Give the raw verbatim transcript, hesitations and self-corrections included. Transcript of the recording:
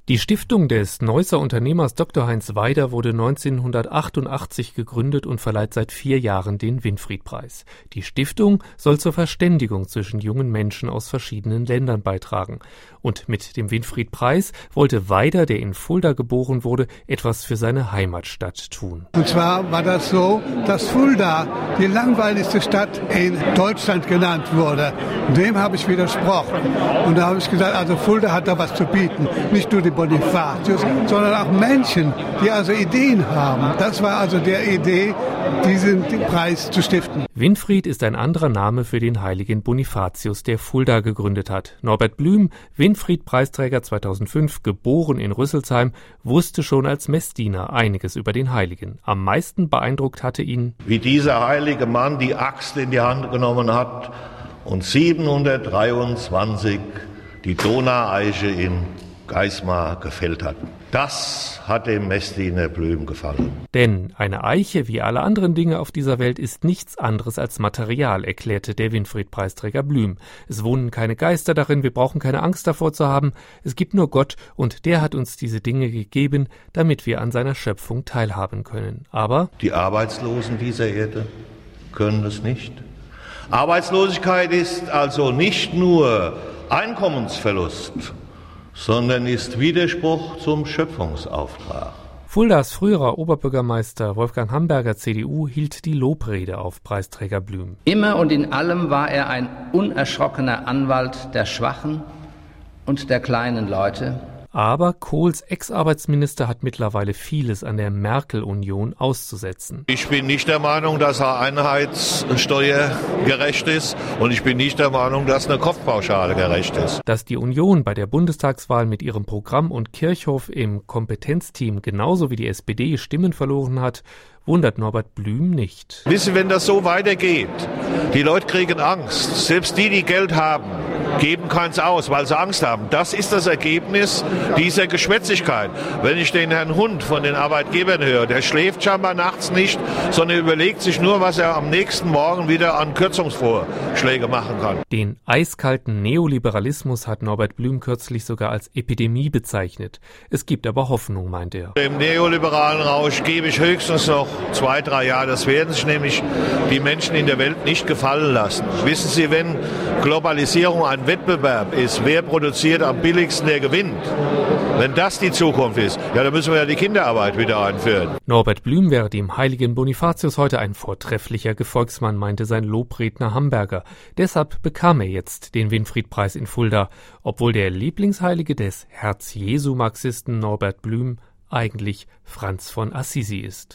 Die Stiftung des Neusser Unternehmers Doktor Heinz Weider wurde neunzehnhundertachtundachtzig gegründet und verleiht seit vier Jahren den Winfried-Preis. Die Stiftung soll zur Verständigung zwischen jungen Menschen aus verschiedenen Ländern beitragen. Und mit dem Winfried-Preis wollte Weider, der in Fulda geboren wurde, etwas für seine Heimatstadt tun. Und zwar war das so, dass Fulda die langweiligste Stadt in Deutschland genannt wurde. Dem habe ich widersprochen. Und da habe ich gesagt, also Fulda hat da was zu bieten. Nicht nur die Bonifatius, sondern auch Menschen, die also Ideen haben. Das war also der Idee, diesen Preis zu stiften. Winfried ist ein anderer Name für den heiligen Bonifatius, der Fulda gegründet hat. Norbert Blüm, Winfried-Preisträger zweitausendfünf, geboren in Rüsselsheim, wusste schon als Messdiener einiges über den Heiligen. Am meisten beeindruckt hatte ihn, wie dieser heilige Mann die Axt in die Hand genommen hat und siebenhundertdreiundzwanzig die Donaueiche in Geismar gefällt hat. Das hat dem Messdiener Blüm gefallen. Denn eine Eiche, wie alle anderen Dinge auf dieser Welt, ist nichts anderes als Material, erklärte der Winfried-Preisträger Blüm. Es wohnen keine Geister darin, wir brauchen keine Angst davor zu haben. Es gibt nur Gott und der hat uns diese Dinge gegeben, damit wir an seiner Schöpfung teilhaben können. Aber die Arbeitslosen dieser Erde können es nicht. Arbeitslosigkeit ist also nicht nur Einkommensverlust, sondern ist Widerspruch zum Schöpfungsauftrag. Fuldas früherer Oberbürgermeister Wolfgang Hamberger, C D U, hielt die Lobrede auf Preisträger Blüm. Immer und in allem war er ein unerschrockener Anwalt der Schwachen und der kleinen Leute. Aber Kohls Ex-Arbeitsminister hat mittlerweile vieles an der Merkel-Union auszusetzen. Ich bin nicht der Meinung, dass eine Einheitssteuer gerecht ist und ich bin nicht der Meinung, dass eine Kopfpauschale gerecht ist. Dass die Union bei der Bundestagswahl mit ihrem Programm und Kirchhoff im Kompetenzteam genauso wie die S P D Stimmen verloren hat, wundert Norbert Blüm nicht. Wissen Sie, wenn das so weitergeht, die Leute kriegen Angst, selbst die, die Geld haben, geben keins aus, weil sie Angst haben. Das ist das Ergebnis dieser Geschwätzigkeit. Wenn ich den Herrn Hund von den Arbeitgebern höre, der schläft scheinbar nachts nicht, sondern überlegt sich nur, was er am nächsten Morgen wieder an Kürzungsvorschläge machen kann. Den eiskalten Neoliberalismus hat Norbert Blüm kürzlich sogar als Epidemie bezeichnet. Es gibt aber Hoffnung, meint er. Dem neoliberalen Rausch gebe ich höchstens noch zwei, drei Jahre. Das werden sich nämlich die Menschen in der Welt nicht gefallen lassen. Wissen Sie, wenn Globalisierung ein Wettbewerb ist, wer produziert am billigsten, der gewinnt. Wenn das die Zukunft ist, ja, dann müssen wir ja die Kinderarbeit wieder einführen. Norbert Blüm wäre dem heiligen Bonifatius heute ein vortrefflicher Gefolgsmann, meinte sein Lobredner Hamberger. Deshalb bekam er jetzt den Winfried-Preis in Fulda, obwohl der Lieblingsheilige des Herz-Jesu-Marxisten Norbert Blüm eigentlich Franz von Assisi ist.